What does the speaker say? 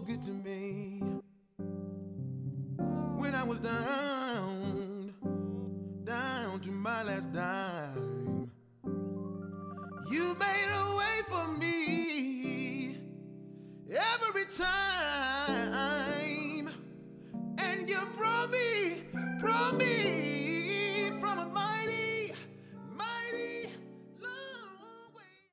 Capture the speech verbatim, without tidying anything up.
good to me. When I was down, down to my last dime, you made a way for me every time. And you brought me, brought me from a mighty